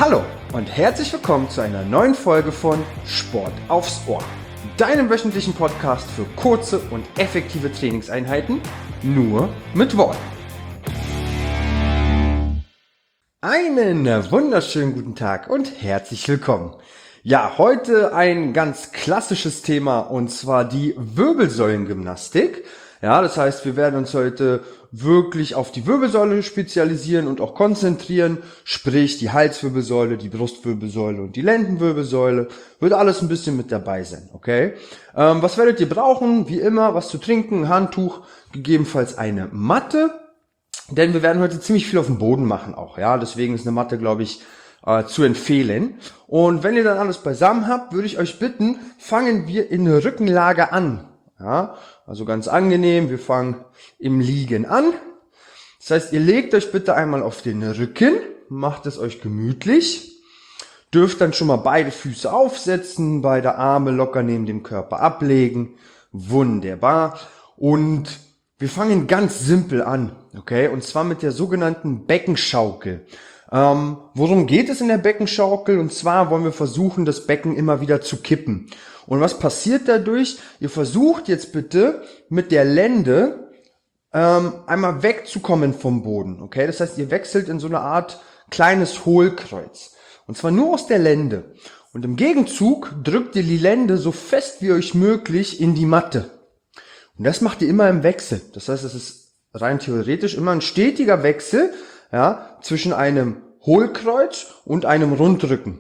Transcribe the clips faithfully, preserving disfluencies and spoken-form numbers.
Hallo und herzlich willkommen zu einer neuen Folge von Sport aufs Ohr, deinem wöchentlichen Podcast für kurze und effektive Trainingseinheiten, nur mit Worten. Einen wunderschönen guten Tag und herzlich willkommen. Ja, heute ein ganz klassisches Thema und zwar die Wirbelsäulengymnastik. Ja, das heißt, wir werden uns heute wirklich auf die Wirbelsäule spezialisieren und auch konzentrieren, sprich die Halswirbelsäule, die Brustwirbelsäule und die Lendenwirbelsäule, wird alles ein bisschen mit dabei sein, okay? Ähm, was werdet ihr brauchen? Wie immer, was zu trinken, ein Handtuch, gegebenenfalls eine Matte, denn wir werden heute ziemlich viel auf dem Boden machen auch, ja, deswegen ist eine Matte, glaube ich, äh, zu empfehlen. Und wenn ihr dann alles beisammen habt, würde ich euch bitten, fangen wir in der Rückenlage an. Ja, also ganz angenehm, wir fangen im Liegen an. Das heißt, ihr legt euch bitte einmal auf den Rücken, macht es euch gemütlich, dürft dann schon mal beide Füße aufsetzen, beide Arme locker neben dem Körper ablegen. Wunderbar. Und wir fangen ganz simpel an, okay? Und zwar mit der sogenannten Beckenschaukel. Ähm, worum geht es in der Beckenschaukel? Und zwar wollen wir versuchen, das Becken immer wieder zu kippen. Und was passiert dadurch? Ihr versucht jetzt bitte mit der Lende ähm, einmal wegzukommen vom Boden. Okay, das heißt, ihr wechselt in so eine Art kleines Hohlkreuz. Und zwar nur aus der Lende. Und im Gegenzug drückt ihr die Lende so fest wie euch möglich in die Matte. Und das macht ihr immer im Wechsel. Das heißt, es ist rein theoretisch immer ein stetiger Wechsel, ja, zwischen einem Hohlkreuz und einem Rundrücken.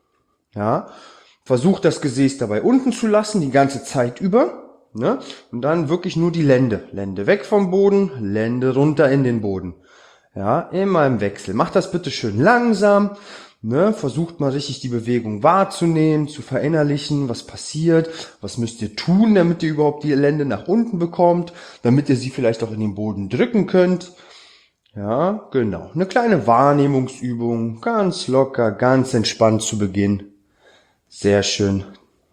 Ja. Versucht das Gesäß dabei unten zu lassen, die ganze Zeit über, ne? Und dann wirklich nur die Lende. Lende weg vom Boden, Lende runter in den Boden. Ja, immer im Wechsel. Macht das bitte schön langsam, ne? Versucht mal richtig die Bewegung wahrzunehmen, zu verinnerlichen, was passiert, was müsst ihr tun, damit ihr überhaupt die Lende nach unten bekommt, damit ihr sie vielleicht auch in den Boden drücken könnt. Ja, genau. Eine kleine Wahrnehmungsübung, ganz locker, ganz entspannt zu Beginn. Sehr schön.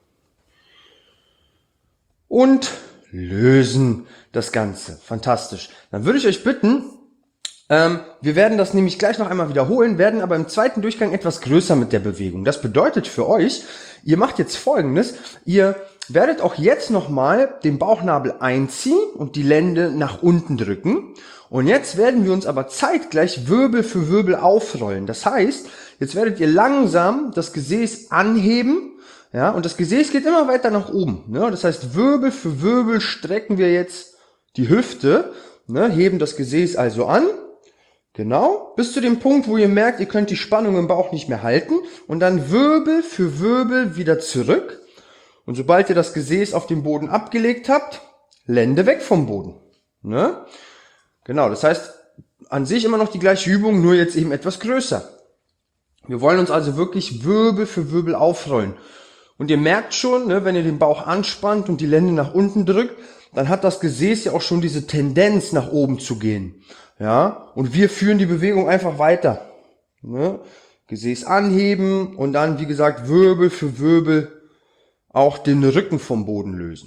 Und lösen das Ganze. Fantastisch. Dann würde ich euch bitten, ähm, wir werden das nämlich gleich noch einmal wiederholen, werden aber im zweiten Durchgang etwas größer mit der Bewegung. Das bedeutet für euch, ihr macht jetzt Folgendes. Ihr werdet auch jetzt nochmal den Bauchnabel einziehen und die Lende nach unten drücken. Und jetzt werden wir uns aber zeitgleich Wirbel für Wirbel aufrollen. Das heißt, jetzt werdet ihr langsam das Gesäß anheben, ja, und das Gesäß geht immer weiter nach oben, ne? Das heißt, Wirbel für Wirbel strecken wir jetzt die Hüfte, ne? Heben das Gesäß also an, genau, bis zu dem Punkt, wo ihr merkt, ihr könnt die Spannung im Bauch nicht mehr halten und dann Wirbel für Wirbel wieder zurück. Und sobald ihr das Gesäß auf den Boden abgelegt habt, Lende weg vom Boden, ne? Genau, das heißt, an sich immer noch die gleiche Übung, nur jetzt eben etwas größer. Wir wollen uns also wirklich Wirbel für Wirbel aufrollen. Und ihr merkt schon, ne, wenn ihr den Bauch anspannt und die Lende nach unten drückt, dann hat das Gesäß ja auch schon diese Tendenz nach oben zu gehen. Ja, und wir führen die Bewegung einfach weiter. Ne? Gesäß anheben und dann, wie gesagt, Wirbel für Wirbel auch den Rücken vom Boden lösen.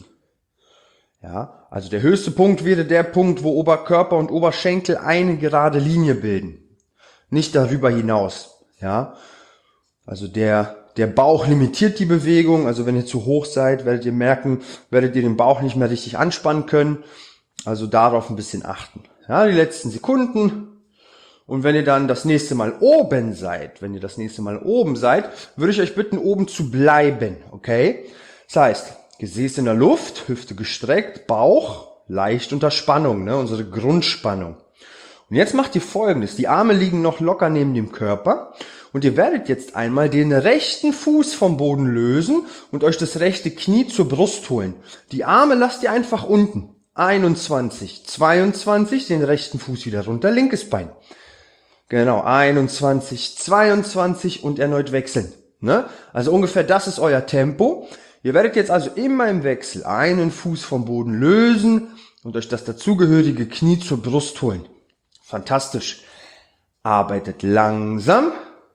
Ja, also der höchste Punkt wäre der Punkt, wo Oberkörper und Oberschenkel eine gerade Linie bilden. Nicht darüber hinaus. Ja, also der, der Bauch limitiert die Bewegung. Also wenn ihr zu hoch seid, werdet ihr merken, werdet ihr den Bauch nicht mehr richtig anspannen können. Also darauf ein bisschen achten. Ja, die letzten Sekunden. Und wenn ihr dann das nächste Mal oben seid, wenn ihr das nächste Mal oben seid, würde ich euch bitten, oben zu bleiben. Okay? Das heißt, Gesäß in der Luft, Hüfte gestreckt, Bauch leicht unter Spannung, ne, unsere Grundspannung. Und jetzt macht ihr Folgendes. Die Arme liegen noch locker neben dem Körper und ihr werdet jetzt einmal den rechten Fuß vom Boden lösen und euch das rechte Knie zur Brust holen. Die Arme lasst ihr einfach unten. einundzwanzig, zweiundzwanzig, den rechten Fuß wieder runter, linkes Bein. Genau, einundzwanzig, zweiundzwanzig und erneut wechseln. Ne? Also ungefähr das ist euer Tempo. Ihr werdet jetzt also immer im Wechsel einen Fuß vom Boden lösen und euch das dazugehörige Knie zur Brust holen. Fantastisch. Arbeitet langsam,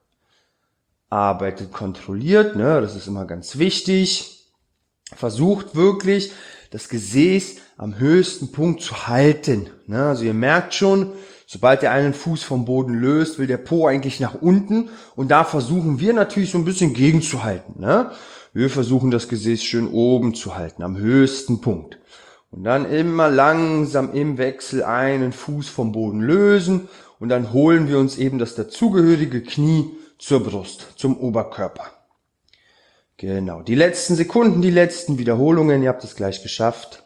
arbeitet kontrolliert, ne? Das ist immer ganz wichtig. Versucht wirklich, das Gesäß am höchsten Punkt zu halten. Ne? Also ihr merkt schon, Sobald der einen Fuß vom Boden löst, will der Po eigentlich nach unten und da versuchen wir natürlich so ein bisschen gegenzuhalten, ne? Wir versuchen das Gesäß schön oben zu halten, am höchsten Punkt. Und dann immer langsam im Wechsel einen Fuß vom Boden lösen und dann holen wir uns eben das dazugehörige Knie zur Brust, zum Oberkörper. Genau, die letzten Sekunden, die letzten Wiederholungen, ihr habt es gleich geschafft.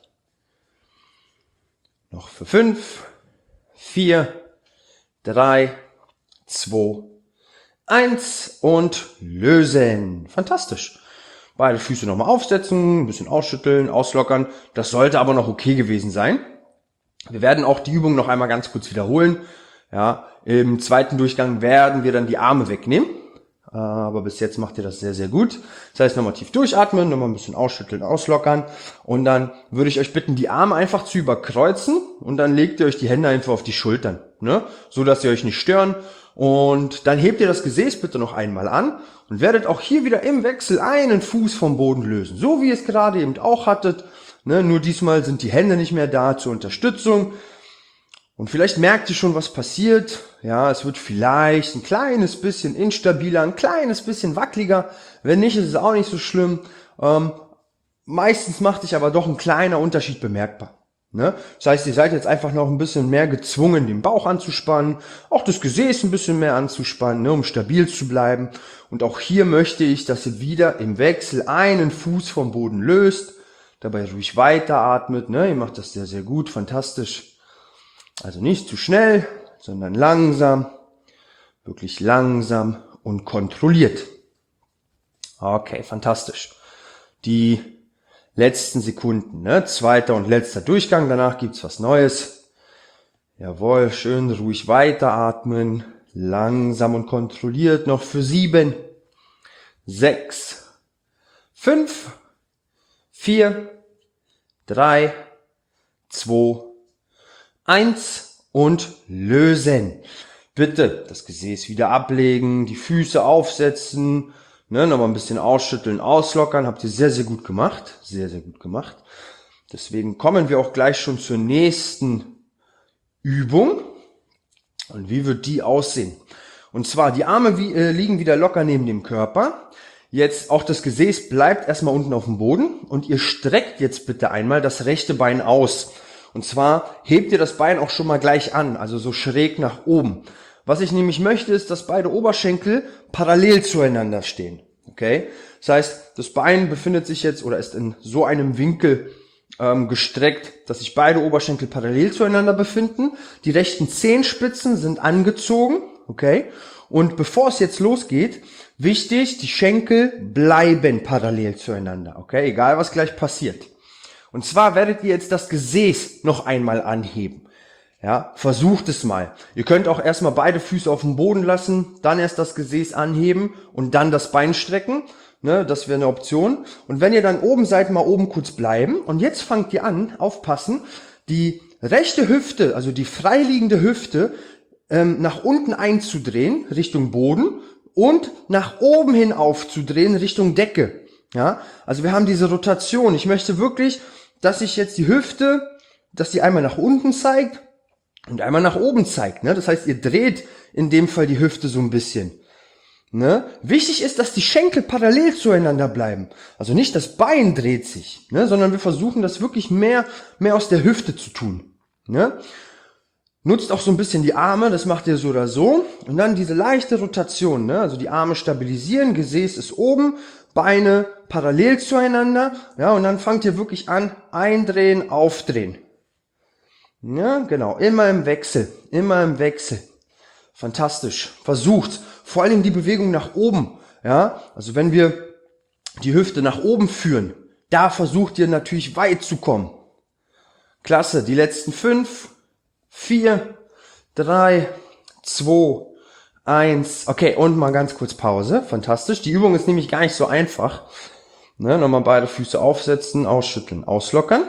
Noch für fünf, vier, drei, zwei, eins und lösen. Fantastisch. Beide Füße nochmal aufsetzen, ein bisschen ausschütteln, auslockern. Das sollte aber noch okay gewesen sein. Wir werden auch die Übung noch einmal ganz kurz wiederholen. Ja, im zweiten Durchgang werden wir dann die Arme wegnehmen. Aber bis jetzt macht ihr das sehr, sehr gut. Das heißt, nochmal tief durchatmen, nochmal ein bisschen ausschütteln, auslockern. Und dann würde ich euch bitten, die Arme einfach zu überkreuzen. Und dann legt ihr euch die Hände einfach auf die Schultern, ne? So dass sie euch nicht stören. Und dann hebt ihr das Gesäß bitte noch einmal an und werdet auch hier wieder im Wechsel einen Fuß vom Boden lösen. So wie ihr es gerade eben auch hattet. Ne? Nur diesmal sind die Hände nicht mehr da zur Unterstützung. Und vielleicht merkt ihr schon, was passiert. Ja, es wird vielleicht ein kleines bisschen instabiler, ein kleines bisschen wackeliger. Wenn nicht, ist es auch nicht so schlimm. Ähm, meistens macht sich aber doch ein kleiner Unterschied bemerkbar. Ne? Das heißt, ihr seid jetzt einfach noch ein bisschen mehr gezwungen, den Bauch anzuspannen, auch das Gesäß ein bisschen mehr anzuspannen, ne, um stabil zu bleiben. Und auch hier möchte ich, dass ihr wieder im Wechsel einen Fuß vom Boden löst, dabei ruhig weiteratmet. Ne? Ihr macht das sehr, sehr gut, fantastisch. Also nicht zu schnell, sondern langsam, wirklich langsam und kontrolliert. Okay, fantastisch. Die letzten Sekunden, ne? Zweiter und letzter Durchgang, danach gibt's was Neues. Jawohl, schön ruhig weiteratmen, langsam und kontrolliert, noch für sieben, sechs, fünf, vier, drei, zwei, eins und lösen. Bitte das Gesäß wieder ablegen, die Füße aufsetzen, ne, nochmal ein bisschen ausschütteln, auslockern. Habt ihr sehr, sehr gut gemacht. Sehr, sehr gut gemacht. Deswegen kommen wir auch gleich schon zur nächsten Übung. Und wie wird die aussehen? Und zwar, die Arme wie, äh, liegen wieder locker neben dem Körper. Jetzt auch das Gesäß bleibt erstmal unten auf dem Boden. Und ihr streckt jetzt bitte einmal das rechte Bein aus. Und zwar hebt ihr das Bein auch schon mal gleich an, also so schräg nach oben. Was ich nämlich möchte, ist, dass beide Oberschenkel parallel zueinander stehen. Okay? Das heißt, das Bein befindet sich jetzt oder ist in so einem Winkel ähm, gestreckt, dass sich beide Oberschenkel parallel zueinander befinden. Die rechten Zehenspitzen sind angezogen. Okay? Und bevor es jetzt losgeht, wichtig, die Schenkel bleiben parallel zueinander. Okay? Egal, was gleich passiert. Und zwar werdet ihr jetzt das Gesäß noch einmal anheben. Ja, versucht es mal. Ihr könnt auch erstmal beide Füße auf dem Boden lassen, dann erst das Gesäß anheben und dann das Bein strecken. Ne, das wäre eine Option. Und wenn ihr dann oben seid, mal oben kurz bleiben. Und jetzt fangt ihr an, aufpassen, die rechte Hüfte, also die freiliegende Hüfte, ähm, nach unten einzudrehen, Richtung Boden, und nach oben hin aufzudrehen, Richtung Decke. Ja, also wir haben diese Rotation. Ich möchte wirklich, dass sich jetzt die Hüfte, dass die einmal nach unten zeigt und einmal nach oben zeigt. Ne? Das heißt, ihr dreht in dem Fall die Hüfte so ein bisschen. Ne? Wichtig ist, dass die Schenkel parallel zueinander bleiben. Also nicht das Bein dreht sich, ne? Sondern wir versuchen das wirklich mehr, mehr aus der Hüfte zu tun. Ne? Nutzt auch so ein bisschen die Arme, das macht ihr so oder so. Und dann diese leichte Rotation, ne? Also die Arme stabilisieren, Gesäß ist oben, Beine parallel zueinander, ja, und dann fangt ihr wirklich an, eindrehen, aufdrehen. Ja, genau, immer im Wechsel, immer im Wechsel. Fantastisch. Versucht, vor allem die Bewegung nach oben, ja, also wenn wir die Hüfte nach oben führen, da versucht ihr natürlich weit zu kommen. Klasse, die letzten fünf, vier, drei, zwei, eins. Okay, und mal ganz kurz Pause. Fantastisch. Die Übung ist nämlich gar nicht so einfach. Ne, nochmal beide Füße aufsetzen, ausschütteln, auslockern.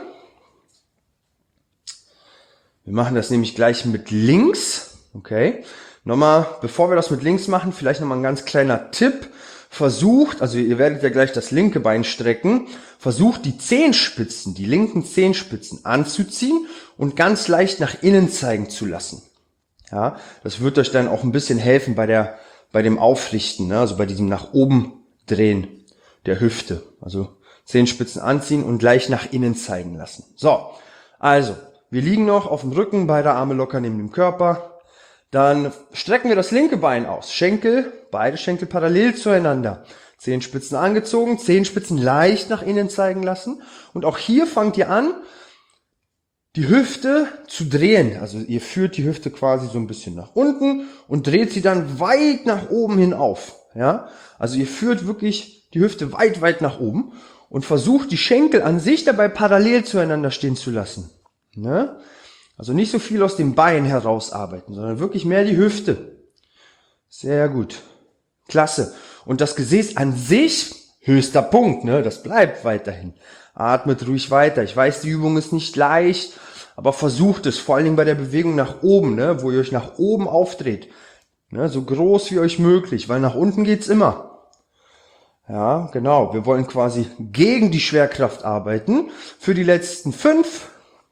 Wir machen das nämlich gleich mit links. Okay. Nochmal, bevor wir das mit links machen, vielleicht nochmal ein ganz kleiner Tipp. Versucht, also ihr werdet ja gleich das linke Bein strecken, versucht die Zehenspitzen, die linken Zehenspitzen anzuziehen und ganz leicht nach innen zeigen zu lassen. Ja, das wird euch dann auch ein bisschen helfen bei der, bei dem Aufrichten, ne? Also bei diesem nach oben drehen der Hüfte. Also Zehenspitzen anziehen und gleich nach innen zeigen lassen. So, also, wir liegen noch auf dem Rücken, beide Arme locker neben dem Körper. Dann strecken wir das linke Bein aus. Schenkel, beide Schenkel parallel zueinander. Zehenspitzen angezogen, Zehenspitzen leicht nach innen zeigen lassen. Und auch hier fangt ihr an, die Hüfte zu drehen. Also ihr führt die Hüfte quasi so ein bisschen nach unten und dreht sie dann weit nach oben hin auf. Ja? Also ihr führt wirklich die Hüfte weit, weit nach oben und versucht die Schenkel an sich dabei parallel zueinander stehen zu lassen. Ne? Also nicht so viel aus dem Bein herausarbeiten, sondern wirklich mehr die Hüfte. Sehr gut. Klasse. Und das Gesäß an sich, höchster Punkt, ne? Das bleibt weiterhin. Atmet ruhig weiter. Ich weiß, die Übung ist nicht leicht, aber versucht es, vor allen Dingen bei der Bewegung nach oben, ne? Wo ihr euch nach oben aufdreht. Ne? So groß wie euch möglich, weil nach unten geht's immer. Ja, genau. Wir wollen quasi gegen die Schwerkraft arbeiten. Für die letzten fünf,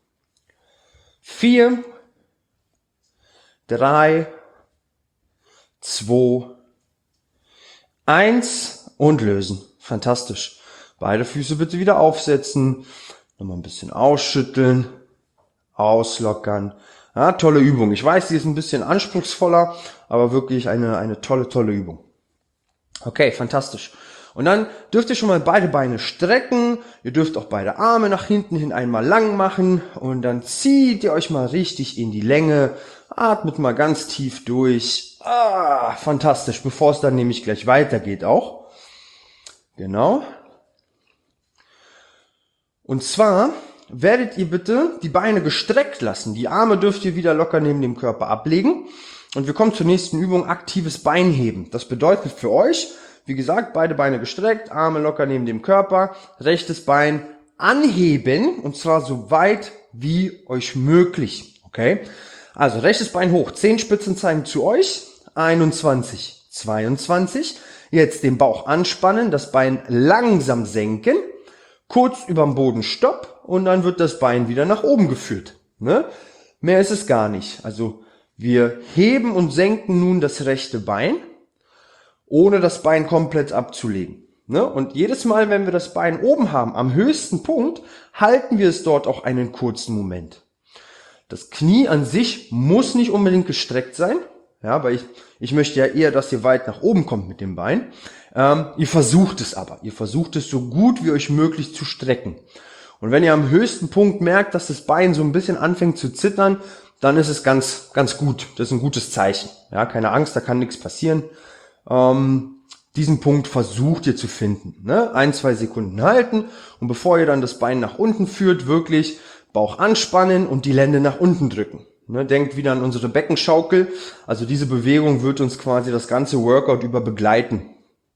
vier, drei, zwei, eins und lösen. Fantastisch. Beide Füße bitte wieder aufsetzen. Nochmal ein bisschen ausschütteln. Auslockern. Ja, tolle Übung. Ich weiß, die ist ein bisschen anspruchsvoller, aber wirklich eine, eine tolle, tolle Übung. Okay, fantastisch. Und dann dürft ihr schon mal beide Beine strecken. Ihr dürft auch beide Arme nach hinten hin einmal lang machen. Und dann zieht ihr euch mal richtig in die Länge. Atmet mal ganz tief durch. Ah, fantastisch. Bevor es dann nämlich gleich weitergeht auch. Genau. Und zwar werdet ihr bitte die Beine gestreckt lassen. Die Arme dürft ihr wieder locker neben dem Körper ablegen. Und wir kommen zur nächsten Übung, aktives Beinheben. Das bedeutet für euch, wie gesagt, beide Beine gestreckt, Arme locker neben dem Körper, rechtes Bein anheben und zwar so weit wie euch möglich. Okay? Also rechtes Bein hoch, Zehenspitzen zeigen zu euch, einundzwanzig, zweiundzwanzig. Jetzt den Bauch anspannen, das Bein langsam senken, kurz überm Boden Stopp und dann wird das Bein wieder nach oben geführt. Ne? Mehr ist es gar nicht. Also wir heben und senken nun das rechte Bein, ohne das Bein komplett abzulegen. Ne? Und jedes Mal, wenn wir das Bein oben haben, am höchsten Punkt, halten wir es dort auch einen kurzen Moment. Das Knie an sich muss nicht unbedingt gestreckt sein, ja, weil ich, ich möchte ja eher, dass ihr weit nach oben kommt mit dem Bein. Ähm, ihr versucht es aber. Ihr versucht es so gut wie euch möglich zu strecken. Und wenn ihr am höchsten Punkt merkt, dass das Bein so ein bisschen anfängt zu zittern, dann ist es ganz, ganz gut. Das ist ein gutes Zeichen. Ja, keine Angst, da kann nichts passieren. Ähm, diesen Punkt versucht ihr zu finden. Ne? Ein, zwei Sekunden halten und bevor ihr dann das Bein nach unten führt, wirklich Bauch anspannen und die Lende nach unten drücken. Ne? Denkt wieder an unsere Beckenschaukel. Also diese Bewegung wird uns quasi das ganze Workout über begleiten.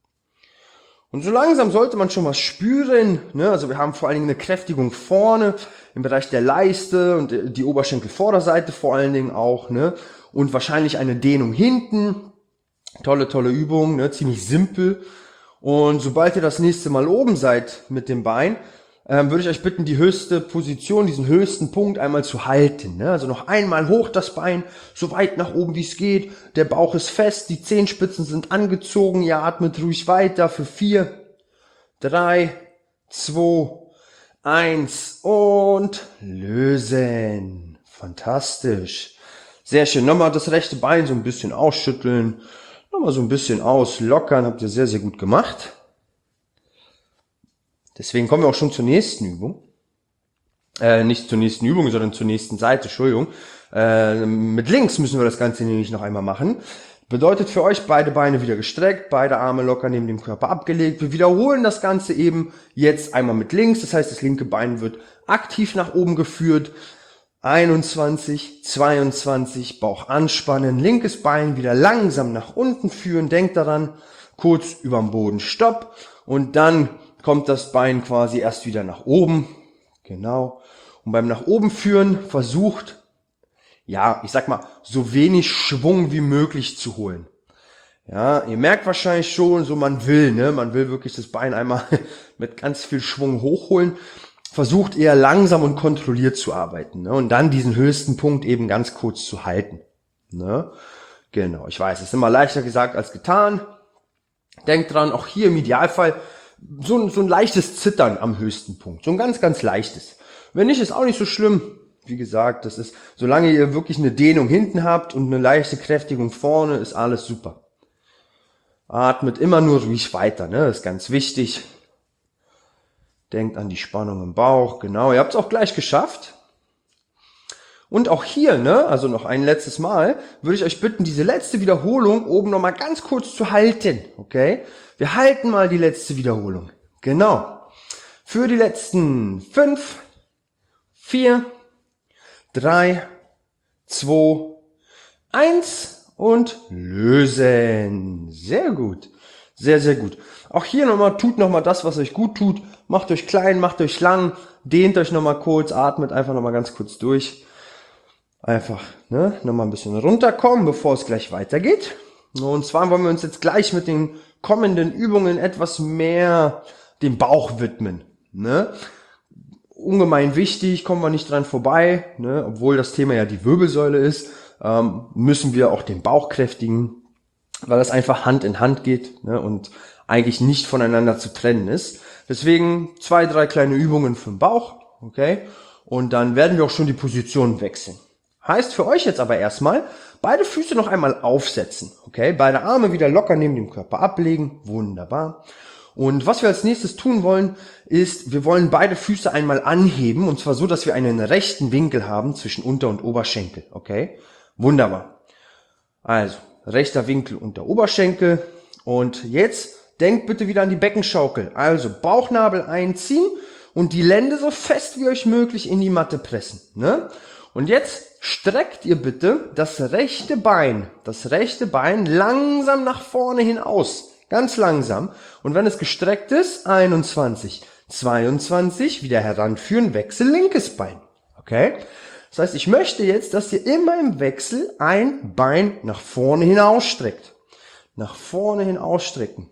Und so langsam sollte man schon was spüren. Ne? Also wir haben vor allen Dingen eine Kräftigung vorne im Bereich der Leiste und die Oberschenkelvorderseite vor allen Dingen auch. Ne? Und wahrscheinlich eine Dehnung hinten. Tolle, tolle Übung, ne? Ziemlich simpel. Und sobald ihr das nächste Mal oben seid mit dem Bein, ähm, würde ich euch bitten, die höchste Position, diesen höchsten Punkt einmal zu halten. Ne? Also noch einmal hoch das Bein, so weit nach oben wie es geht. Der Bauch ist fest, die Zehenspitzen sind angezogen. Ihr atmet ruhig weiter für vier, drei, zwei, eins und lösen. Fantastisch. Sehr schön. Nochmal das rechte Bein so ein bisschen ausschütteln. Nochmal so ein bisschen auslockern. Habt ihr sehr, sehr gut gemacht. Deswegen kommen wir auch schon zur nächsten Übung. Äh, nicht zur nächsten Übung, sondern zur nächsten Seite, Entschuldigung. Äh, mit links müssen wir das Ganze nämlich noch einmal machen. Bedeutet für euch beide Beine wieder gestreckt, beide Arme locker neben dem Körper abgelegt. Wir wiederholen das Ganze eben jetzt einmal mit links. Das heißt, das linke Bein wird aktiv nach oben geführt. einundzwanzig, zweiundzwanzig, Bauch anspannen, linkes Bein wieder langsam nach unten führen. Denkt daran, kurz überm Boden Stopp und dann kommt das Bein quasi erst wieder nach oben. Genau. Und beim nach oben führen versucht, ja, ich sag mal, so wenig Schwung wie möglich zu holen. Ja, ihr merkt wahrscheinlich schon, so man will, ne, man will wirklich das Bein einmal mit ganz viel Schwung hochholen. Versucht eher langsam und kontrolliert zu arbeiten, ne, und dann diesen höchsten Punkt eben ganz kurz zu halten. Ne? Genau, ich weiß, es ist immer leichter gesagt als getan. Denkt dran, auch hier im Idealfall so ein, so ein leichtes Zittern am höchsten Punkt. So ein ganz, ganz leichtes. Wenn nicht, ist auch nicht so schlimm. Wie gesagt, das ist, solange ihr wirklich eine Dehnung hinten habt und eine leichte Kräftigung vorne, ist alles super. Atmet immer nur ruhig weiter, ne? Das ist ganz wichtig. Denkt an die Spannung im Bauch, genau. Ihr habt es auch gleich geschafft. Und auch hier, ne, also noch ein letztes Mal, würde ich euch bitten, diese letzte Wiederholung oben nochmal ganz kurz zu halten, okay? Wir halten mal die letzte Wiederholung. Genau. Für die letzten fünf, vier, drei, zwei, eins und lösen. Sehr gut. Sehr, sehr gut. Auch hier nochmal, tut nochmal das, was euch gut tut. Macht euch klein, macht euch lang, dehnt euch nochmal kurz, atmet einfach nochmal ganz kurz durch. Einfach, ne, nochmal ein bisschen runterkommen, bevor es gleich weitergeht. Und zwar wollen wir uns jetzt gleich mit den kommenden Übungen etwas mehr dem Bauch widmen, ne. Ungemein wichtig, kommen wir nicht dran vorbei, ne, obwohl das Thema ja die Wirbelsäule ist, ähm, müssen wir auch den Bauch kräftigen, weil das einfach Hand in Hand geht, ne, und eigentlich nicht voneinander zu trennen ist. Deswegen zwei, drei kleine Übungen für den Bauch, okay, und dann werden wir auch schon die Position wechseln. Heißt für euch jetzt aber erstmal, beide Füße noch einmal aufsetzen, okay? Beide Arme wieder locker neben dem Körper ablegen, wunderbar. Und was wir als nächstes tun wollen, ist, wir wollen beide Füße einmal anheben, und zwar so, dass wir einen rechten Winkel haben zwischen Unter- und Oberschenkel, okay? Wunderbar. Also, rechter Winkel unter Oberschenkel, und jetzt denkt bitte wieder an die Beckenschaukel. Also, Bauchnabel einziehen und die Lende so fest wie euch möglich in die Matte pressen, ne? Und jetzt streckt ihr bitte das rechte Bein, das rechte Bein langsam nach vorne hin aus. Ganz langsam. Und wenn es gestreckt ist, einundzwanzig, zweiundzwanzig, wieder heranführen, Wechsel linkes Bein. Okay? Das heißt, ich möchte jetzt, dass ihr immer im Wechsel ein Bein nach vorne hin ausstreckt. Nach vorne hin ausstrecken.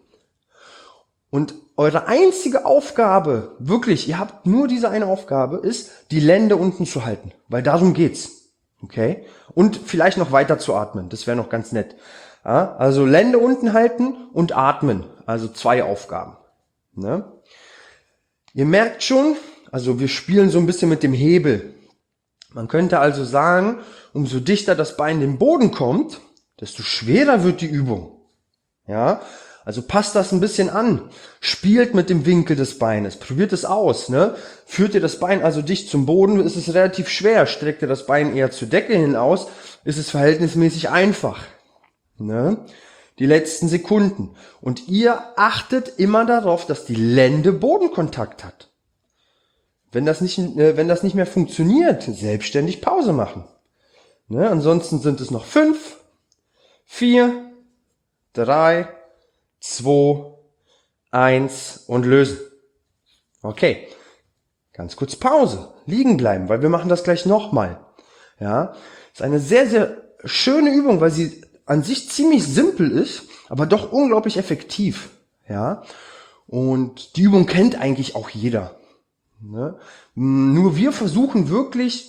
Und eure einzige Aufgabe, wirklich, ihr habt nur diese eine Aufgabe, ist, die Lende unten zu halten. Weil darum geht's. Okay? Und vielleicht noch weiter zu atmen. Das wäre noch ganz nett. Ja, also Lende unten halten und atmen. Also zwei Aufgaben. Ne? Ihr merkt schon, also wir spielen so ein bisschen mit dem Hebel. Man könnte also sagen, umso dichter das Bein dem Boden kommt, desto schwerer wird die Übung. Ja? Also passt das ein bisschen an. Spielt mit dem Winkel des Beines. Probiert es aus, ne? Führt ihr das Bein also dicht zum Boden, ist es relativ schwer. Streckt ihr das Bein eher zur Decke hin aus, ist es verhältnismäßig einfach. Ne? Die letzten Sekunden. Und ihr achtet immer darauf, dass die Lende Bodenkontakt hat. Wenn das nicht, äh, wenn das nicht mehr funktioniert, selbstständig Pause machen. Ne? Ansonsten sind es noch fünf, vier, drei, zwei, eins und lösen. Okay, ganz kurz Pause, liegen bleiben, weil wir machen das gleich nochmal. Ja, ist eine sehr, sehr schöne Übung, weil sie an sich ziemlich simpel ist, aber doch unglaublich effektiv. Ja, und die Übung kennt eigentlich auch jeder. Ne? Nur wir versuchen wirklich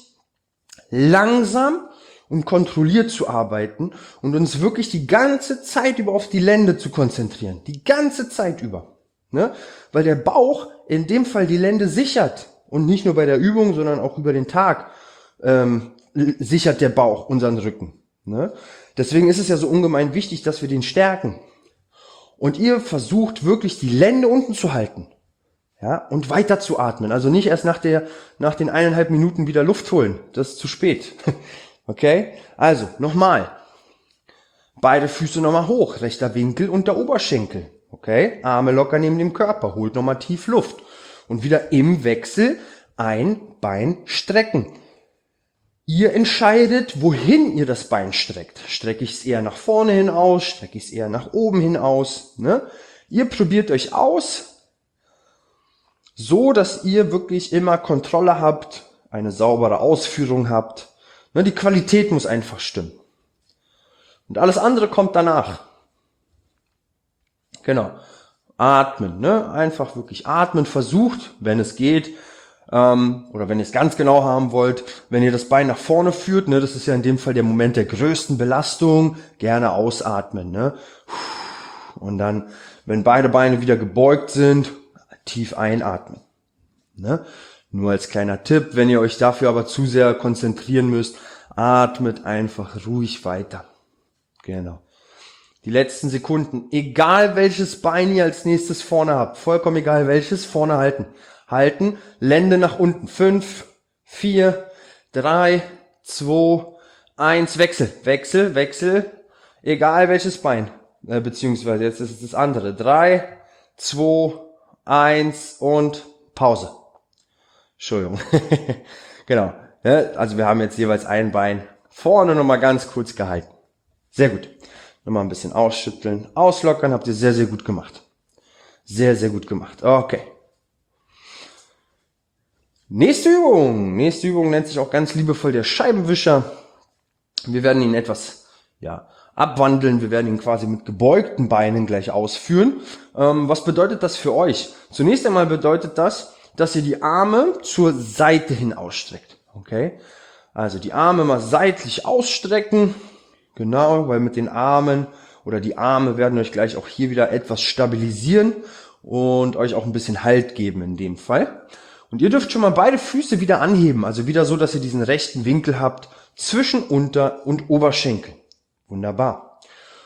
langsam und kontrolliert zu arbeiten und uns wirklich die ganze Zeit über auf die Lende zu konzentrieren. Die ganze Zeit über. Ne? Weil der Bauch in dem Fall die Lende sichert. Und nicht nur bei der Übung, sondern auch über den Tag ähm, sichert der Bauch unseren Rücken. Ne? Deswegen ist es ja so ungemein wichtig, dass wir den stärken. Und ihr versucht wirklich die Lende unten zu halten. Ja, und weiter zu atmen. Also nicht erst nach der, nach den eineinhalb Minuten wieder Luft holen. Das ist zu spät. Okay? Also, nochmal. Beide Füße nochmal hoch. Rechter Winkel unter Oberschenkel. Okay? Arme locker neben dem Körper. Holt nochmal tief Luft. Und wieder im Wechsel ein Bein strecken. Ihr entscheidet, wohin ihr das Bein streckt. Strecke ich es eher nach vorne hin aus? Strecke ich es eher nach oben hin aus? Ne? Ihr probiert euch aus, so dass ihr wirklich immer Kontrolle habt, eine saubere Ausführung habt. Ne, die Qualität muss einfach stimmen. Und alles andere kommt danach. Genau. Atmen, ne? Einfach wirklich atmen. Versucht, wenn es geht, Ähm, oder wenn ihr es ganz genau haben wollt, wenn ihr das Bein nach vorne führt, ne, das ist ja in dem Fall der Moment der größten Belastung, gerne ausatmen. Ne? Und dann, wenn beide Beine wieder gebeugt sind, tief einatmen. Ne? Nur als kleiner Tipp, wenn ihr euch dafür aber zu sehr konzentrieren müsst, atmet einfach ruhig weiter. Genau. Die letzten Sekunden, egal welches Bein ihr als nächstes vorne habt, vollkommen egal welches, vorne halten. Halten, Lände nach unten. Fünf, vier, drei, zwei, eins, Wechsel, Wechsel, Wechsel, egal welches Bein, äh, beziehungsweise jetzt ist es das andere. Drei, zwei, eins und Pause. Entschuldigung. Genau. Ja, also wir haben jetzt jeweils ein Bein vorne nochmal ganz kurz gehalten. Sehr gut. Nochmal ein bisschen ausschütteln, auslockern, habt ihr sehr, sehr gut gemacht. Sehr, sehr gut gemacht. Okay. Nächste Übung. Nächste Übung nennt sich auch ganz liebevoll der Scheibenwischer. Wir werden ihn etwas, ja, abwandeln. Wir werden ihn quasi mit gebeugten Beinen gleich ausführen. Ähm, was bedeutet das für euch? Zunächst einmal bedeutet das, dass ihr die Arme zur Seite hin ausstreckt. Okay? Also die Arme mal seitlich ausstrecken. Genau, weil mit den Armen oder die Arme werden euch gleich auch hier wieder etwas stabilisieren und euch auch ein bisschen Halt geben in dem Fall. Und ihr dürft schon mal beide Füße wieder anheben, also wieder so, dass ihr diesen rechten Winkel habt zwischen Unter- und Oberschenkel. Wunderbar.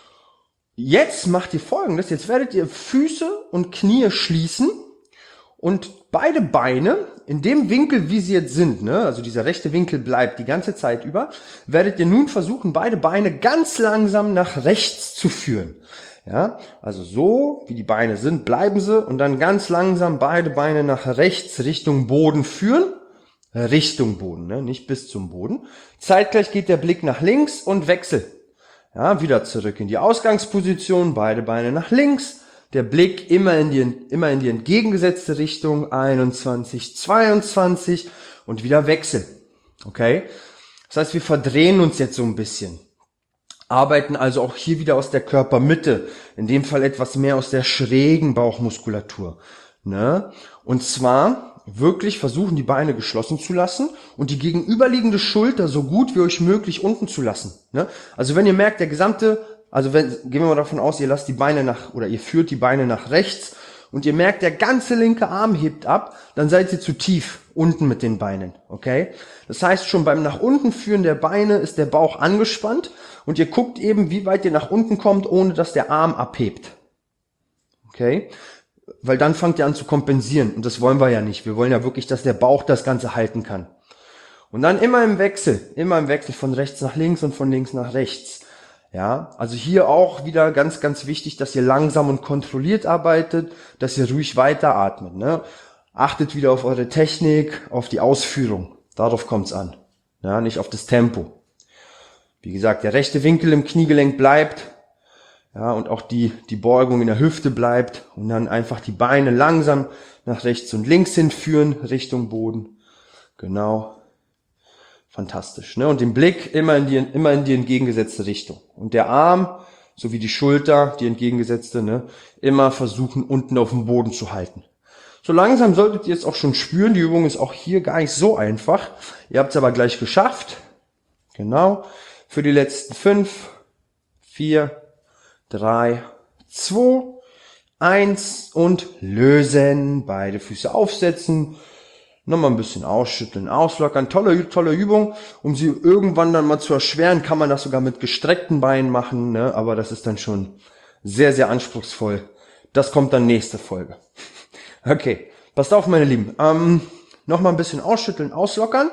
Jetzt macht ihr Folgendes, jetzt werdet ihr Füße und Knie schließen und beide Beine in dem Winkel, wie sie jetzt sind, ne, also dieser rechte Winkel bleibt die ganze Zeit über, werdet ihr nun versuchen, beide Beine ganz langsam nach rechts zu führen. Ja, also so, wie die Beine sind, bleiben sie und dann ganz langsam beide Beine nach rechts Richtung Boden führen. Richtung Boden, ne, nicht bis zum Boden. Zeitgleich geht der Blick nach links und Wechsel. Ja, wieder zurück in die Ausgangsposition, beide Beine nach links. Der Blick immer in die, immer in die entgegengesetzte Richtung, einundzwanzig, zweiundzwanzig und wieder Wechsel. Okay? Das heißt, wir verdrehen uns jetzt so ein bisschen. Arbeiten also auch hier wieder aus der Körpermitte. In dem Fall etwas mehr aus der schrägen Bauchmuskulatur. Ne? Und zwar wirklich versuchen, die Beine geschlossen zu lassen und die gegenüberliegende Schulter so gut wie euch möglich unten zu lassen. Ne? Also wenn ihr merkt, der gesamte Also wenn, gehen wir mal davon aus, ihr lasst die Beine nach, oder ihr führt die Beine nach rechts und ihr merkt, der ganze linke Arm hebt ab, dann seid ihr zu tief unten mit den Beinen, okay? Das heißt, schon beim nach unten führen der Beine ist der Bauch angespannt und ihr guckt eben, wie weit ihr nach unten kommt, ohne dass der Arm abhebt, okay? Weil dann fangt ihr an zu kompensieren und das wollen wir ja nicht. Wir wollen ja wirklich, dass der Bauch das Ganze halten kann. Und dann immer im Wechsel, immer im Wechsel von rechts nach links und von links nach rechts. Ja, also hier auch wieder ganz, ganz wichtig, dass ihr langsam und kontrolliert arbeitet, dass ihr ruhig weiteratmet. Ne? Achtet wieder auf eure Technik, auf die Ausführung. Darauf kommt's an. Ja, nicht auf das Tempo. Wie gesagt, der rechte Winkel im Kniegelenk bleibt. Ja, und auch die, die Beugung in der Hüfte bleibt. Und dann einfach die Beine langsam nach rechts und links hinführen, Richtung Boden. Genau. Fantastisch, ne? Und den Blick immer in die, immer in die entgegengesetzte Richtung. Und der Arm, sowie die Schulter, die entgegengesetzte, ne? Immer versuchen, unten auf dem Boden zu halten. So langsam solltet ihr es auch schon spüren. Die Übung ist auch hier gar nicht so einfach. Ihr habt es aber gleich geschafft. Genau. Für die letzten fünf, vier, drei, zwei, eins und lösen. Beide Füße aufsetzen. Nochmal ein bisschen ausschütteln, auslockern. Tolle, tolle Übung. Um sie irgendwann dann mal zu erschweren, kann man das sogar mit gestreckten Beinen machen, ne? Aber das ist dann schon sehr, sehr anspruchsvoll. Das kommt dann nächste Folge. Okay, passt auf, meine Lieben. Ähm, nochmal ein bisschen ausschütteln, auslockern.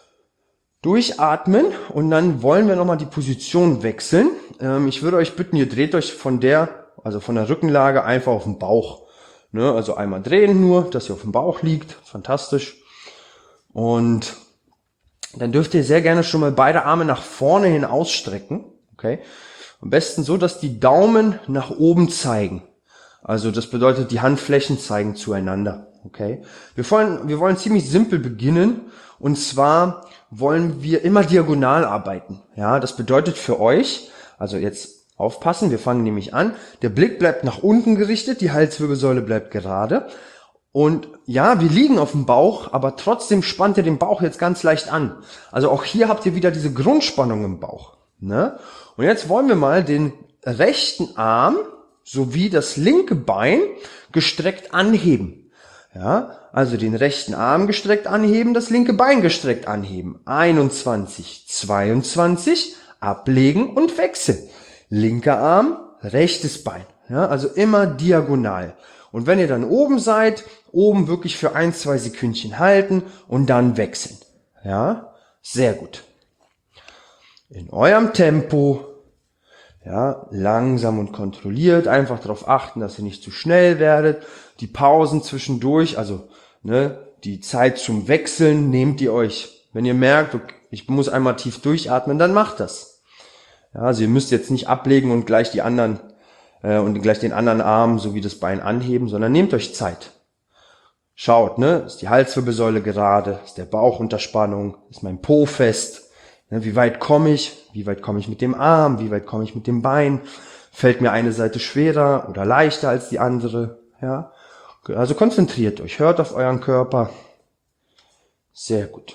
Durchatmen und dann wollen wir nochmal die Position wechseln. Ähm, ich würde euch bitten, ihr dreht euch von der, also von der Rückenlage einfach auf den Bauch. Ne, also einmal drehen nur, dass ihr auf dem Bauch liegt. Fantastisch. Und dann dürft ihr sehr gerne schon mal beide Arme nach vorne hin ausstrecken. Okay. Am besten so, dass die Daumen nach oben zeigen. Also das bedeutet, die Handflächen zeigen zueinander. Okay. Wir wollen, wir wollen ziemlich simpel beginnen. Und zwar wollen wir immer diagonal arbeiten. Ja, das bedeutet für euch, also jetzt aufpassen, wir fangen nämlich an. Der Blick bleibt nach unten gerichtet, die Halswirbelsäule bleibt gerade. Und ja, wir liegen auf dem Bauch, aber trotzdem spannt ihr den Bauch jetzt ganz leicht an. Also auch hier habt ihr wieder diese Grundspannung im Bauch. Ne? Und jetzt wollen wir mal den rechten Arm sowie das linke Bein gestreckt anheben. Ja, also den rechten Arm gestreckt anheben, das linke Bein gestreckt anheben. einundzwanzig, zweiundzwanzig, ablegen und wechseln. Linker Arm, rechtes Bein. Ja, also immer diagonal. Und wenn ihr dann oben seid, oben wirklich für ein, zwei Sekündchen halten und dann wechseln. Ja, sehr gut. In eurem Tempo, ja, langsam und kontrolliert, einfach darauf achten, dass ihr nicht zu schnell werdet. Die Pausen zwischendurch, also ne, die Zeit zum Wechseln nehmt ihr euch. Wenn ihr merkt, okay, ich muss einmal tief durchatmen, dann macht das. Ja, also ihr müsst jetzt nicht ablegen und gleich die anderen äh, und gleich den anderen Arm sowie das Bein anheben, sondern nehmt euch Zeit. Schaut, ne, ist die Halswirbelsäule gerade, ist der Bauch unter Spannung, ist mein Po fest. Ne, wie weit komme ich? Wie weit komme ich mit dem Arm? Wie weit komme ich mit dem Bein? Fällt mir eine Seite schwerer oder leichter als die andere? Ja, also konzentriert euch, hört auf euren Körper. Sehr gut.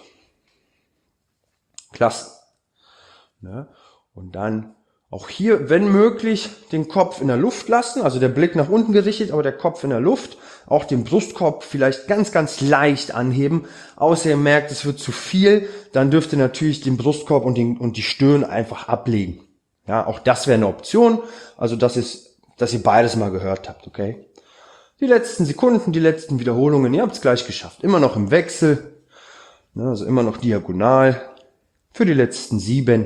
Klasse. Ne? Und dann auch hier, wenn möglich, den Kopf in der Luft lassen, also der Blick nach unten gerichtet, aber der Kopf in der Luft. Auch den Brustkorb vielleicht ganz, ganz leicht anheben. Außer ihr merkt, es wird zu viel, dann dürft ihr natürlich den Brustkorb und, den, und die Stirn einfach ablegen. Ja, auch das wäre eine Option. Also das ist, dass ihr beides mal gehört habt, okay? Die letzten Sekunden, die letzten Wiederholungen, ihr habt es gleich geschafft. Immer noch im Wechsel, ne, also immer noch diagonal. Für die letzten sieben,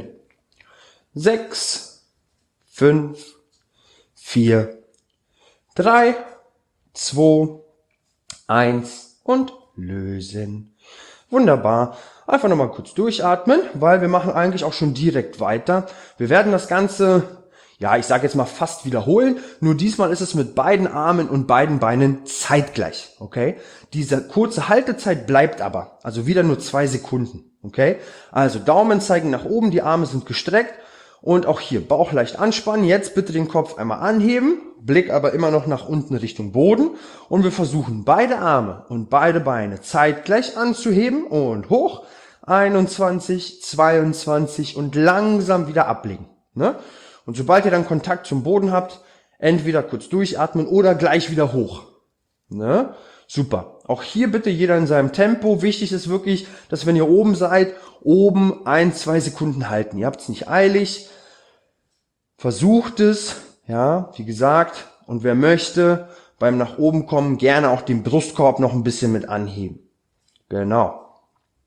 sechs, fünf, vier, drei, zwei, eins und lösen. Wunderbar. Einfach nochmal kurz durchatmen, weil wir machen eigentlich auch schon direkt weiter. Wir werden das Ganze, ja, ich sage jetzt mal fast wiederholen, nur diesmal ist es mit beiden Armen und beiden Beinen zeitgleich, okay? Diese kurze Haltezeit bleibt aber, also wieder nur zwei Sekunden, okay? Also Daumen zeigen nach oben, die Arme sind gestreckt und auch hier Bauch leicht anspannen. Jetzt bitte den Kopf einmal anheben, Blick aber immer noch nach unten Richtung Boden und wir versuchen beide Arme und beide Beine zeitgleich anzuheben und hoch, einundzwanzig, zweiundzwanzig und langsam wieder ablegen, ne? Und sobald ihr dann Kontakt zum Boden habt, entweder kurz durchatmen oder gleich wieder hoch. Ne? Super. Auch hier bitte jeder in seinem Tempo. Wichtig ist wirklich, dass wenn ihr oben seid, oben ein, zwei Sekunden halten. Ihr habt es nicht eilig. Versucht es. Ja, wie gesagt. Und wer möchte, beim nach oben kommen, gerne auch den Brustkorb noch ein bisschen mit anheben. Genau.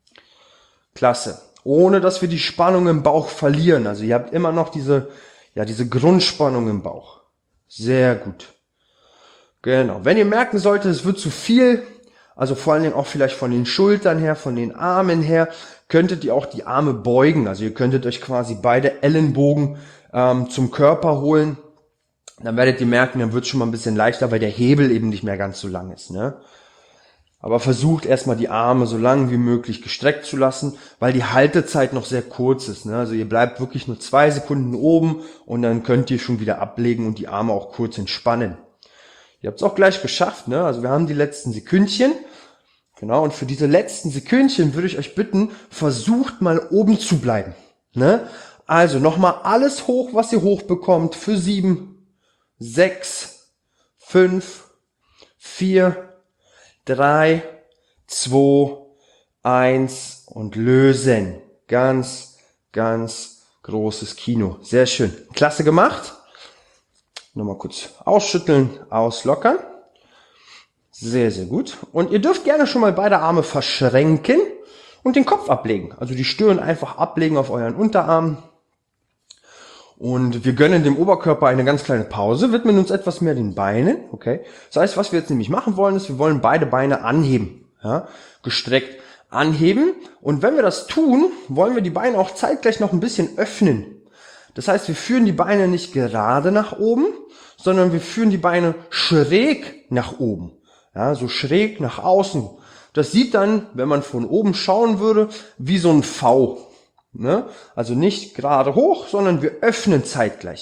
Klasse. Ohne, dass wir die Spannung im Bauch verlieren. Also ihr habt immer noch diese Ja, diese Grundspannung im Bauch. Sehr gut. Genau. Wenn ihr merken solltet, es wird zu viel, also vor allen Dingen auch vielleicht von den Schultern her, von den Armen her, könntet ihr auch die Arme beugen. Also ihr könntet euch quasi beide Ellenbogen ähm, zum Körper holen. Dann werdet ihr merken, dann wird es schon mal ein bisschen leichter, weil der Hebel eben nicht mehr ganz so lang ist, ne? Aber versucht erstmal die Arme so lang wie möglich gestreckt zu lassen, weil die Haltezeit noch sehr kurz ist, ne? Also ihr bleibt wirklich nur zwei Sekunden oben und dann könnt ihr schon wieder ablegen und die Arme auch kurz entspannen. Ihr habt es auch gleich geschafft, ne? Also wir haben die letzten Sekündchen. Genau, und für diese letzten Sekündchen würde ich euch bitten, versucht mal oben zu bleiben, ne? Also nochmal alles hoch, was ihr hochbekommt für sieben, sechs, fünf, vier, drei, zwei, eins und lösen. Ganz, ganz großes Kino. Sehr schön. Klasse gemacht. Nochmal kurz ausschütteln, auslockern. Sehr, sehr gut. Und ihr dürft gerne schon mal beide Arme verschränken und den Kopf ablegen. Also die Stirn einfach ablegen auf euren Unterarm. Und wir gönnen dem Oberkörper eine ganz kleine Pause, widmen uns etwas mehr den Beinen, okay? Das heißt, was wir jetzt nämlich machen wollen, ist, wir wollen beide Beine anheben, ja? Gestreckt anheben. Und wenn wir das tun, wollen wir die Beine auch zeitgleich noch ein bisschen öffnen. Das heißt, wir führen die Beine nicht gerade nach oben, sondern wir führen die Beine schräg nach oben, ja? So schräg nach außen. Das sieht dann, wenn man von oben schauen würde, wie so ein V. Ne? Also nicht gerade hoch, sondern wir öffnen zeitgleich.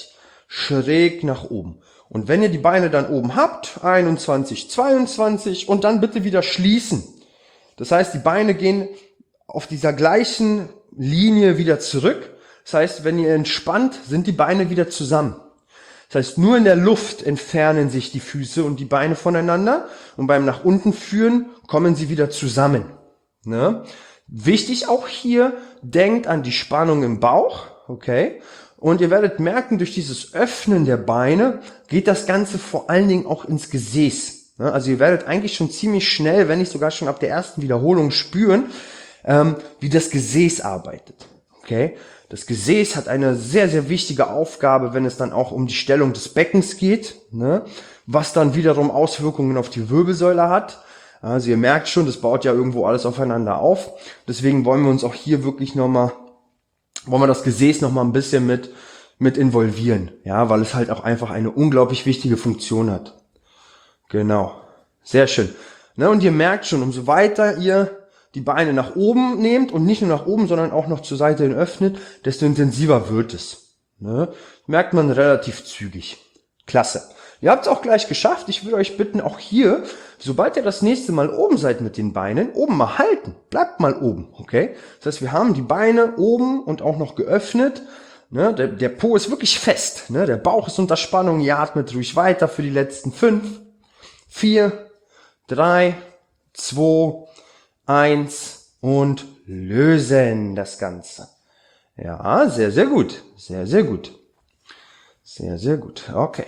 schräg nach oben. Und wenn ihr die Beine dann oben habt, einundzwanzig, zweiundzwanzig und dann bitte wieder schließen. Das heißt, die Beine gehen auf dieser gleichen Linie wieder zurück. Das heißt, wenn ihr entspannt, sind die Beine wieder zusammen. Das heißt, nur in der Luft entfernen sich die Füße und die Beine voneinander und beim nach unten führen kommen sie wieder zusammen. Ne? Wichtig auch hier, denkt an die Spannung im Bauch, okay? Und ihr werdet merken, durch dieses Öffnen der Beine geht das Ganze vor allen Dingen auch ins Gesäß. Ne? Also ihr werdet eigentlich schon ziemlich schnell, wenn nicht sogar schon ab der ersten Wiederholung spüren, ähm, wie das Gesäß arbeitet, okay? Das Gesäß hat eine sehr, sehr wichtige Aufgabe, wenn es dann auch um die Stellung des Beckens geht, ne? Was dann wiederum Auswirkungen auf die Wirbelsäule hat. Also ihr merkt schon, das baut ja irgendwo alles aufeinander auf. Deswegen wollen wir uns auch hier wirklich nochmal, wollen wir das Gesäß nochmal ein bisschen mit, mit involvieren. Ja, weil es halt auch einfach eine unglaublich wichtige Funktion hat. Genau. Sehr schön. Ne? Und ihr merkt schon, umso weiter ihr die Beine nach oben nehmt und nicht nur nach oben, sondern auch noch zur Seite hin öffnet, desto intensiver wird es. Ne? Merkt man relativ zügig. Klasse. Ihr habt es auch gleich geschafft. Ich würde euch bitten, auch hier, sobald ihr das nächste Mal oben seid mit den Beinen, oben mal halten. Bleibt mal oben, okay? Das heißt, wir haben die Beine oben und auch noch geöffnet. Ne? Der, der Po ist wirklich fest. Ne? Der Bauch ist unter Spannung. Ihr atmet ruhig weiter für die letzten fünf, vier, drei, zwei, eins und lösen das Ganze. Ja, sehr, sehr gut. Sehr, sehr gut. Sehr, sehr gut. Okay.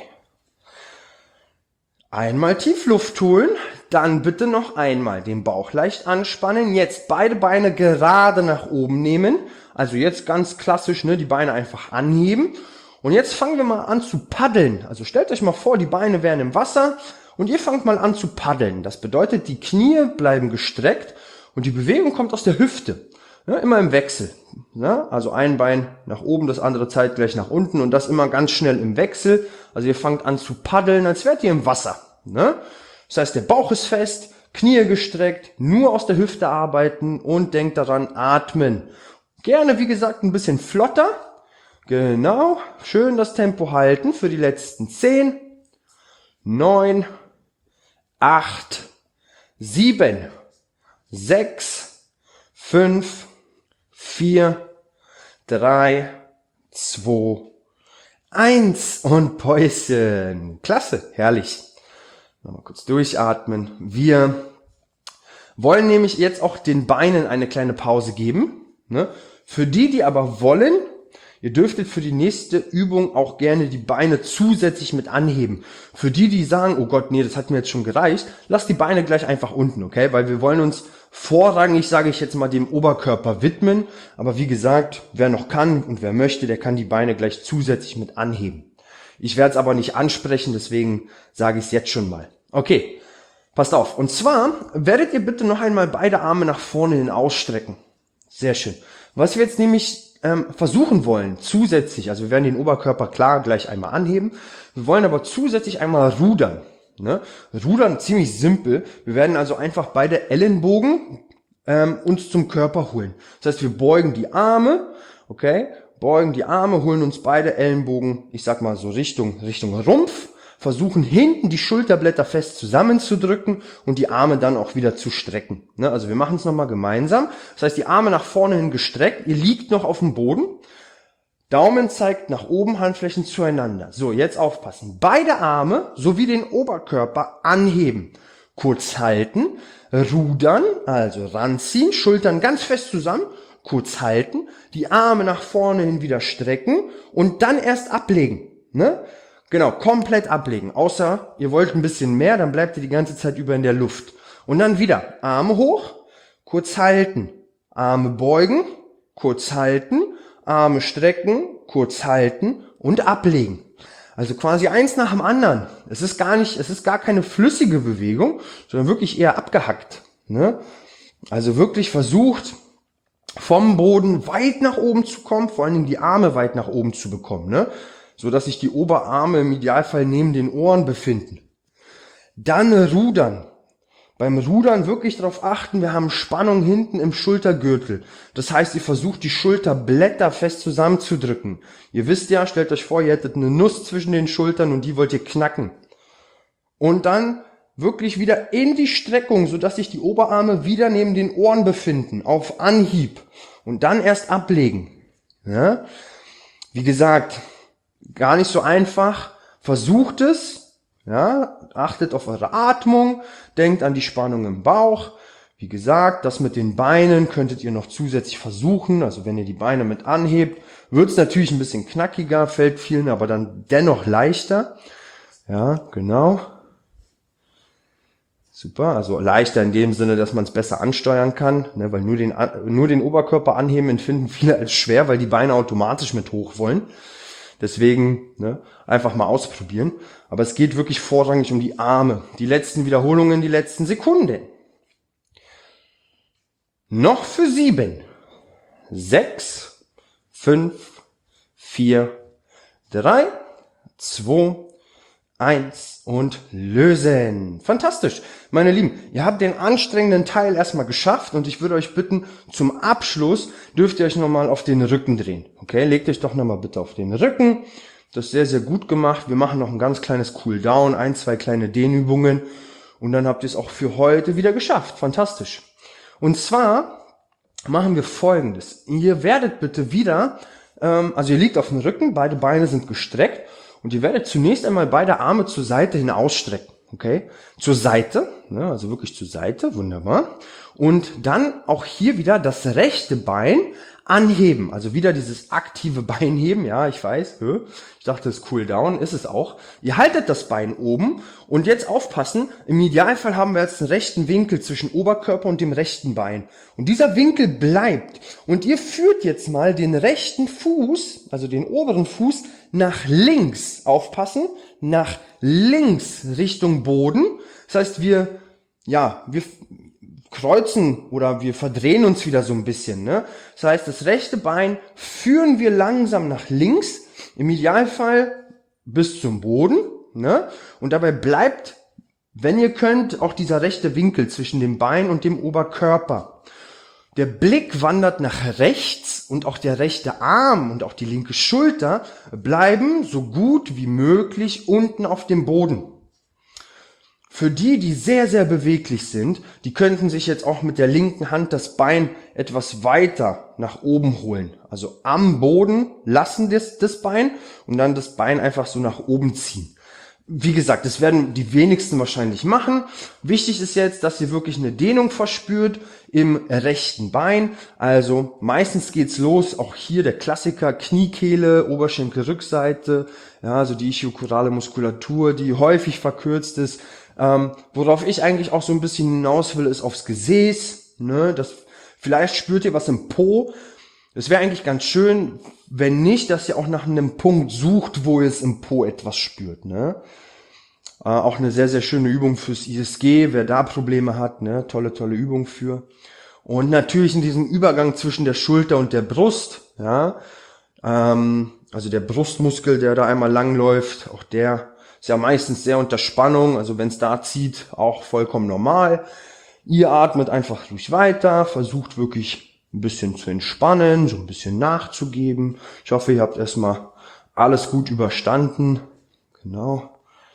Einmal tief Luft holen, dann bitte noch einmal den Bauch leicht anspannen. Jetzt beide Beine gerade nach oben nehmen. Also jetzt ganz klassisch, ne, die Beine einfach anheben. Und jetzt fangen wir mal an zu paddeln. Also stellt euch mal vor, die Beine wären im Wasser und ihr fangt mal an zu paddeln. Das bedeutet, die Knie bleiben gestreckt und die Bewegung kommt aus der Hüfte. Ja, immer im Wechsel. Ja, also ein Bein nach oben, das andere zeitgleich nach unten und das immer ganz schnell im Wechsel. Also ihr fangt an zu paddeln, als wärt ihr im Wasser. Ne? Das heißt, der Bauch ist fest, Knie gestreckt, nur aus der Hüfte arbeiten und denkt daran, atmen. Gerne, wie gesagt, ein bisschen flotter. Genau, schön das Tempo halten für die letzten zehn, neun, acht, sieben, sechs, fünf, vier, drei, zwei, eins und Päuschen. Klasse, herrlich. Nochmal kurz durchatmen. Wir wollen nämlich jetzt auch den Beinen eine kleine Pause geben. Ne? Für die, die aber wollen, ihr dürftet für die nächste Übung auch gerne die Beine zusätzlich mit anheben. Für die, die sagen, oh Gott, nee, das hat mir jetzt schon gereicht, lasst die Beine gleich einfach unten, okay? Weil wir wollen uns vorrangig, sage ich jetzt mal, dem Oberkörper widmen. Aber wie gesagt, wer noch kann und wer möchte, der kann die Beine gleich zusätzlich mit anheben. Ich werde es aber nicht ansprechen, deswegen sage ich es jetzt schon mal. Okay, passt auf. Und zwar werdet ihr bitte noch einmal beide Arme nach vorne hin ausstrecken. Sehr schön. Was wir jetzt nämlich ähm, versuchen wollen, zusätzlich, also wir werden den Oberkörper klar gleich einmal anheben, wir wollen aber zusätzlich einmal rudern. Ne? Rudern ziemlich simpel. Wir werden also einfach beide Ellenbogen ähm, uns zum Körper holen. Das heißt, wir beugen die Arme, okay, beugen die Arme, holen uns beide Ellenbogen, ich sag mal so Richtung Richtung Rumpf, versuchen hinten die Schulterblätter fest zusammenzudrücken und die Arme dann auch wieder zu strecken. Ne? Also wir machen es nochmal gemeinsam. Das heißt, die Arme nach vorne hin gestreckt, ihr liegt noch auf dem Boden. Daumen zeigt nach oben, Handflächen zueinander. So, jetzt aufpassen. Beide Arme sowie den Oberkörper anheben. Kurz halten, rudern, also ranziehen, Schultern ganz fest zusammen, kurz halten, die Arme nach vorne hin wieder strecken und dann erst ablegen. Ne? Genau, komplett ablegen. Außer ihr wollt ein bisschen mehr, dann bleibt ihr die ganze Zeit über in der Luft. Und dann wieder Arme hoch, kurz halten, Arme beugen, kurz halten, Arme strecken, kurz halten und ablegen. Also quasi eins nach dem anderen. Es ist gar nicht, es ist gar keine flüssige Bewegung, sondern wirklich eher abgehackt. Ne? Also wirklich versucht, vom Boden weit nach oben zu kommen, vor allen Dingen die Arme weit nach oben zu bekommen, ne? So dass sich die Oberarme im Idealfall neben den Ohren befinden. Dann rudern. beim Rudern wirklich darauf achten, wir haben Spannung hinten im Schultergürtel. Das heißt, ihr versucht die Schulterblätter fest zusammenzudrücken. Ihr wisst ja, stellt euch vor, ihr hättet eine Nuss zwischen den Schultern und die wollt ihr knacken. Und dann wirklich wieder in die Streckung, sodass sich die Oberarme wieder neben den Ohren befinden, auf Anhieb. Und dann erst ablegen. Ja? Wie gesagt, gar nicht so einfach. Versucht es. Ja? Achtet auf eure Atmung. Denkt an die Spannung im Bauch. Wie gesagt, das mit den Beinen könntet ihr noch zusätzlich versuchen. Also wenn ihr die Beine mit anhebt, wird es natürlich ein bisschen knackiger, fällt vielen aber dann dennoch leichter. Ja, genau. Super, also leichter in dem Sinne, dass man es besser ansteuern kann, ne, weil nur den, nur den Oberkörper anheben empfinden viele als schwer, weil die Beine automatisch mit hoch wollen. Deswegen ne, einfach mal ausprobieren. Aber es geht wirklich vorrangig um die Arme. Die letzten Wiederholungen, die letzten Sekunden. Noch für sieben, sechs, fünf, vier, drei, zwei, eins und lösen. Fantastisch. Meine Lieben, ihr habt den anstrengenden Teil erstmal geschafft und ich würde euch bitten, zum Abschluss dürft ihr euch nochmal auf den Rücken drehen. Okay, legt euch doch nochmal bitte auf den Rücken. Das ist sehr, sehr gut gemacht. Wir machen noch ein ganz kleines Cool-Down, ein, zwei kleine Dehnübungen und dann habt ihr es auch für heute wieder geschafft. Fantastisch. Und zwar machen wir Folgendes. Ihr werdet bitte wieder, ähm, also ihr liegt auf dem Rücken, beide Beine sind gestreckt und ihr werdet zunächst einmal beide Arme zur Seite hin ausstrecken. Okay, zur Seite, ne, also wirklich zur Seite, wunderbar. Und dann auch hier wieder das rechte Bein anheben, also wieder dieses aktive Beinheben, ja, ich weiß, ich dachte, es ist cool down, ist es auch. Ihr haltet das Bein oben und jetzt aufpassen, im Idealfall haben wir jetzt einen rechten Winkel zwischen Oberkörper und dem rechten Bein. Und dieser Winkel bleibt und ihr führt jetzt mal den rechten Fuß, also den oberen Fuß, nach links, aufpassen, nach links Richtung Boden. Das heißt, wir, ja, wir kreuzen oder wir verdrehen uns wieder so ein bisschen, ne? Das heißt, das rechte Bein führen wir langsam nach links, im Idealfall bis zum Boden, ne? Und dabei bleibt, wenn ihr könnt, auch dieser rechte Winkel zwischen dem Bein und dem Oberkörper. Der Blick wandert nach rechts und auch der rechte Arm und auch die linke Schulter bleiben so gut wie möglich unten auf dem Boden. Für die, die sehr, sehr beweglich sind, die könnten sich jetzt auch mit der linken Hand das Bein etwas weiter nach oben holen. Also am Boden lassen das, das Bein und dann das Bein einfach so nach oben ziehen. Wie gesagt, das werden die wenigsten wahrscheinlich machen. Wichtig ist jetzt, dass ihr wirklich eine Dehnung verspürt im rechten Bein. Also meistens geht's los, auch hier der Klassiker, Kniekehle, Oberschenkelrückseite, ja, also die ischiochorale Muskulatur, die häufig verkürzt ist. Ähm, worauf ich eigentlich auch so ein bisschen hinaus will, ist aufs Gesäß. Ne? Das, vielleicht spürt ihr was im Po. Es wäre eigentlich ganz schön, wenn nicht, dass ihr auch nach einem Punkt sucht, wo ihr es im Po etwas spürt. Ne? Äh, auch eine sehr, sehr schöne Übung fürs I S G, wer da Probleme hat. Ne? Tolle, tolle Übung für. Und natürlich in diesem Übergang zwischen der Schulter und der Brust. Ja, ähm, also der Brustmuskel, der da einmal lang läuft, auch der ist ja meistens sehr unter Spannung. Also wenn es da zieht, auch vollkommen normal. Ihr atmet einfach ruhig weiter, versucht wirklich ein bisschen zu entspannen, so ein bisschen nachzugeben. Ich hoffe, ihr habt erstmal alles gut überstanden. Genau.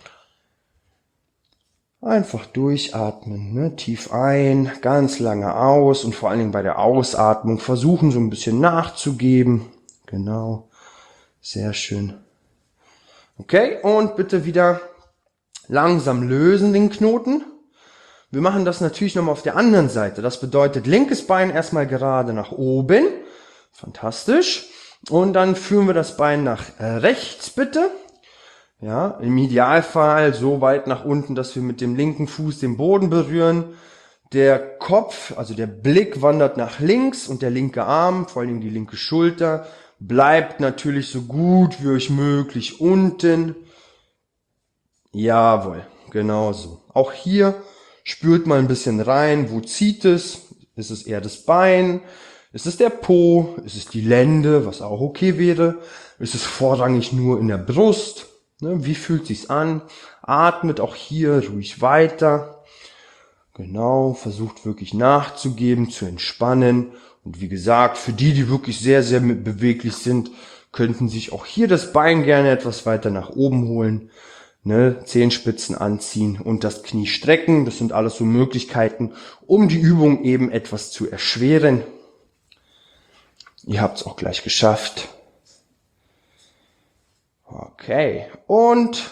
Einfach durchatmen, ne? Tief ein, ganz lange aus und vor allen Dingen bei der Ausatmung versuchen, so ein bisschen nachzugeben. Genau. Sehr schön. Okay, und bitte wieder langsam lösen den Knoten. Wir machen das natürlich nochmal auf der anderen Seite. Das bedeutet, linkes Bein erstmal gerade nach oben. Fantastisch. Und dann führen wir das Bein nach rechts, bitte. Ja, im Idealfall so weit nach unten, dass wir mit dem linken Fuß den Boden berühren. Der Kopf, also der Blick wandert nach links und der linke Arm, vor allem die linke Schulter, bleibt natürlich so gut wie euch möglich unten. Jawohl, genau so. Auch hier spürt mal ein bisschen rein, wo zieht es? Ist es eher das Bein? Ist es der Po? Ist es die Lende, was auch okay wäre? Ist es vorrangig nur in der Brust? Ne, wie fühlt sich's an? Atmet auch hier ruhig weiter. Genau, versucht wirklich nachzugeben, zu entspannen. Und wie gesagt, für die, die wirklich sehr, sehr beweglich sind, könnten sich auch hier das Bein gerne etwas weiter nach oben holen. Ne, Zehenspitzen anziehen und das Knie strecken. Das sind alles so Möglichkeiten, um die Übung eben etwas zu erschweren. Ihr habt es auch gleich geschafft. Okay, und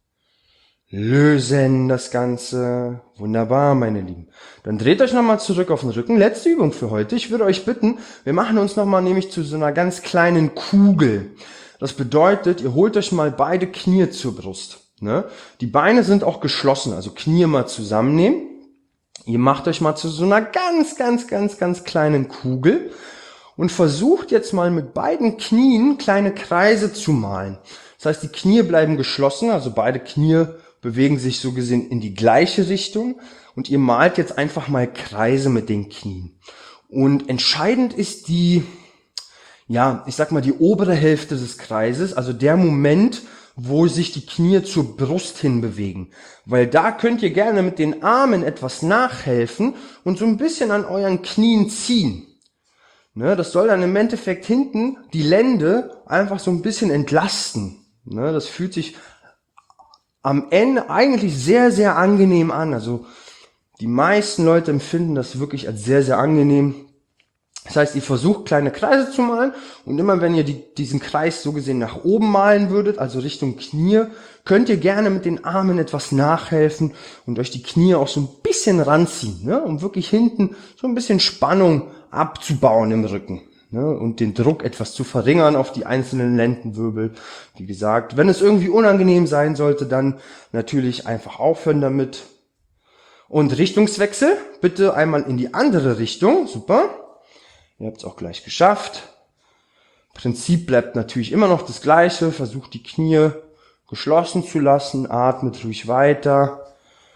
lösen das Ganze. Wunderbar, meine Lieben. Dann dreht euch nochmal zurück auf den Rücken. Letzte Übung für heute. Ich würde euch bitten, wir machen uns nochmal nämlich zu so einer ganz kleinen Kugel. Das bedeutet, ihr holt euch mal beide Knie zur Brust. Ne? Die Beine sind auch geschlossen, also Knie mal zusammennehmen. Ihr macht euch mal zu so einer ganz, ganz, ganz, ganz kleinen Kugel und versucht jetzt mal mit beiden Knien kleine Kreise zu malen. Das heißt, die Knie bleiben geschlossen, also beide Knie bewegen sich so gesehen in die gleiche Richtung und ihr malt jetzt einfach mal Kreise mit den Knien. Und entscheidend ist die, ja, ich sag mal die obere Hälfte des Kreises, also der Moment, wo sich die Knie zur Brust hin bewegen. Weil da könnt ihr gerne mit den Armen etwas nachhelfen und so ein bisschen an euren Knien ziehen. Ne, das soll dann im Endeffekt hinten die Lende einfach so ein bisschen entlasten. Ne, das fühlt sich am Ende eigentlich sehr, sehr angenehm an. Also die meisten Leute empfinden das wirklich als sehr, sehr angenehm. Das heißt, ihr versucht kleine Kreise zu malen und immer wenn ihr die, diesen Kreis so gesehen nach oben malen würdet, also Richtung Knie, könnt ihr gerne mit den Armen etwas nachhelfen und euch die Knie auch so ein bisschen ranziehen, ne, um wirklich hinten so ein bisschen Spannung abzubauen im Rücken, ne, und den Druck etwas zu verringern auf die einzelnen Lendenwirbel. Wie gesagt, wenn es irgendwie unangenehm sein sollte, dann natürlich einfach aufhören damit. Und Richtungswechsel, bitte einmal in die andere Richtung, super. Ihr habt es auch gleich geschafft. Prinzip bleibt natürlich immer noch das gleiche. Versucht die Knie geschlossen zu lassen. Atmet ruhig weiter.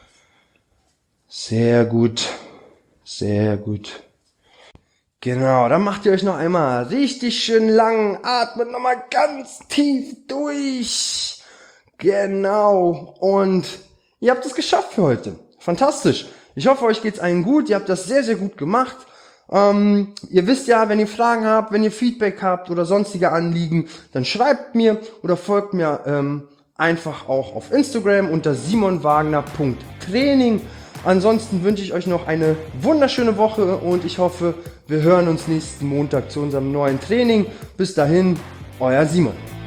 Sehr gut. Sehr gut. Genau, dann macht ihr euch noch einmal richtig schön lang. Atmet nochmal ganz tief durch. Genau. Und ihr habt es geschafft für heute. Fantastisch. Ich hoffe, euch geht's allen gut. Ihr habt das sehr, sehr gut gemacht. Ähm, ihr wisst ja, wenn ihr Fragen habt, wenn ihr Feedback habt oder sonstige Anliegen, dann schreibt mir oder folgt mir ähm, einfach auch auf Instagram unter simon wagner punkt training. Ansonsten wünsche ich euch noch eine wunderschöne Woche und ich hoffe, wir hören uns nächsten Montag zu unserem neuen Training. Bis dahin, euer Simon.